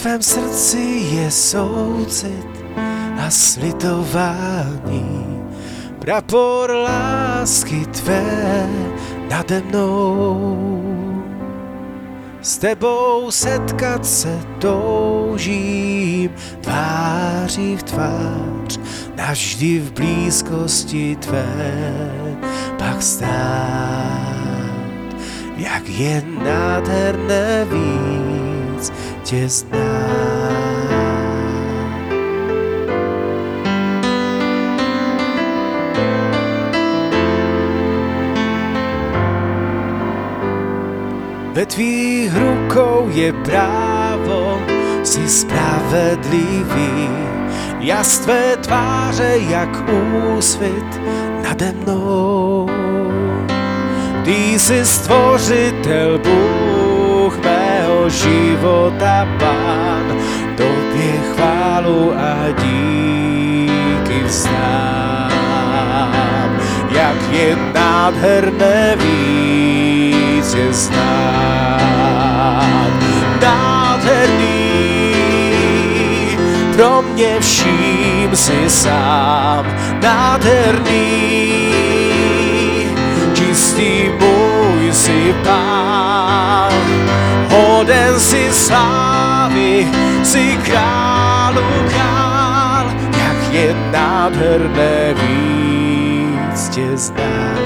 tvém srdci je soucit a slitování, prapor lásky tvé nade mnou. S tebou setkat se toužím tváří v tvář, navždy v blízkosti tvé pak stát. Jak je nádherné víc tě znát. Ve tvých rukou je právo, jsi spravedlivý, jas tvé tváře jak úsvit nade mnou. Ty jsi stvořitel, Bůh mého života, Pán, tobě chválu a díky vzdám. Jak je nádherné víc tě znát. Nádherný, pro mě vším si sám. Nádherný, čistý můj si Pán. Hoden si slávy, si králu král. Jak je nádherné víc tě znát.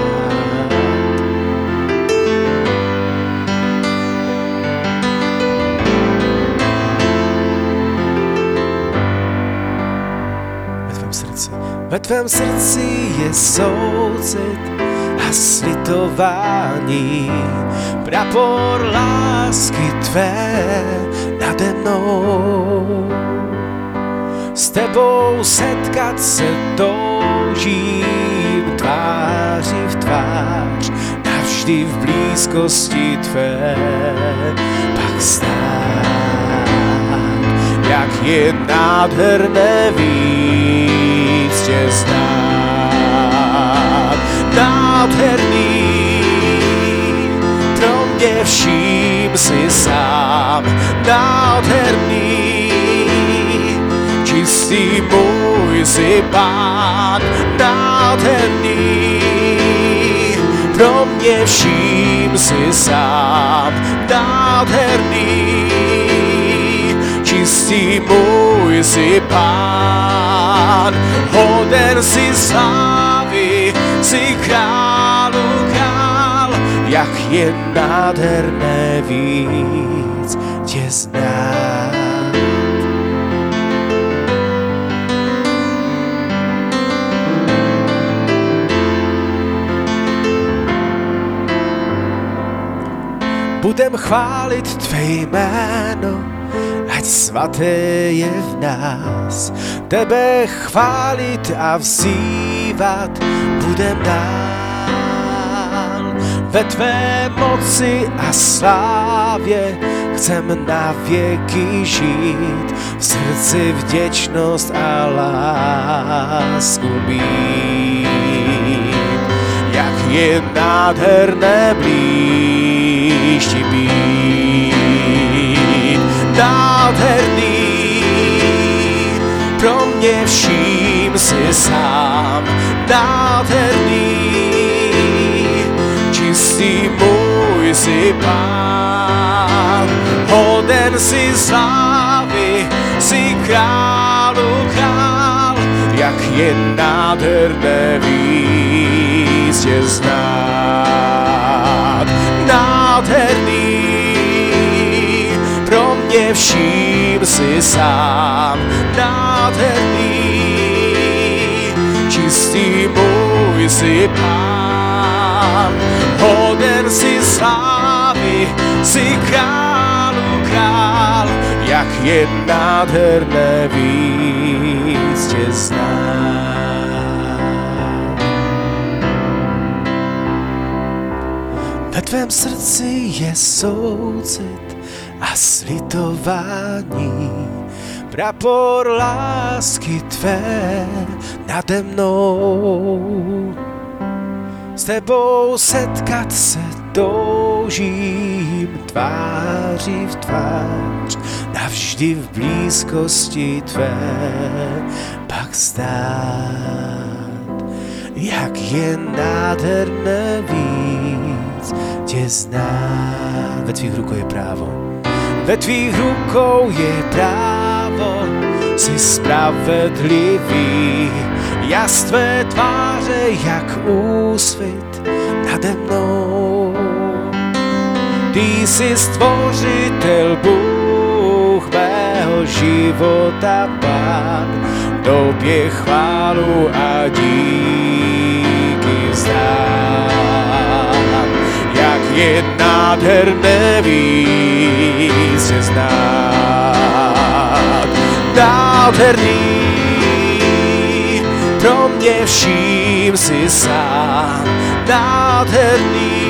Ve tvém srdci je soucit a slitování, prapor lásky tvé nade mnou. S tebou setkat se toužím tváří v tvář, navždy v blízkosti tvé pak stát. Jak je nádherné víc tě znát. Nádherný, pro mě vším si sám. Nádherný, čistý můj si Pán. Nádherný, pro mě vším si sám. Nádherný, čistý můj si Pán. Hoden si slávy, si králu král. Jak je nádherné víc tě znát. Budem chválit tvé jméno, ať svaté je v nás. Tebe chválit a vzývat budem dál. Ve tvé moci a slávě chcem na věky žít, v srdci vděčnost a lásku mít. Jak je nádherné blíž ti být. Nádherný, pro mě vším si sám. Nádherný, čistý můj si Pán. Hoden si slávy, si králu král. Jak je nádherné víc tě znát. Nádherný, pro mě vším si sám. Nádherný, čistý můj si Pán. Hoden si slávy, si králu král. Jak je nádherné víc tě znát. Ve tvém srdci je soucit a slitování, prapor lásky tvé nade mnou. S tebou setkat se toužím tváří v tvář, navždy v blízkosti tvé pak stát. Jak je nádherné víc tě znát. Ve tvých rukou je právo, ve tvých rukou je právo, jsi spravedlivý. Jas tvé tváře jak úsvit nade mnou. Ty jsi stvořitel, Bůh mého života, Pán, tobě chválu a díky vzdám. Jak je nádherné víc tě znát. Nádherný, pro mě vším si sám. Nádherný,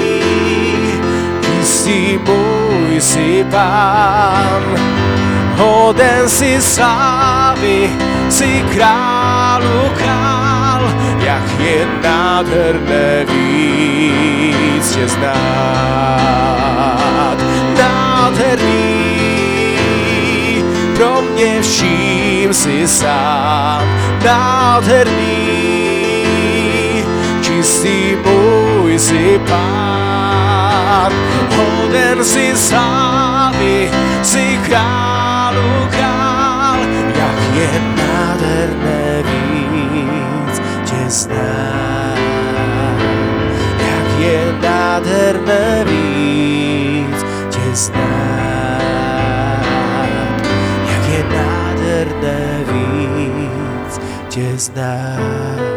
ty jsi můj, jsi Pán. Hoden si slávy, si králu král. Jak je nádherné víc tě znát. Nádherný, pro mě vším si sám. Nádherný, čistý můj si Pán. Hoden si slávy, si králu král. Jak je nádherné víc tě znát. Jak je nádherné víc tě znát. Jak je nádherné víc tě znát.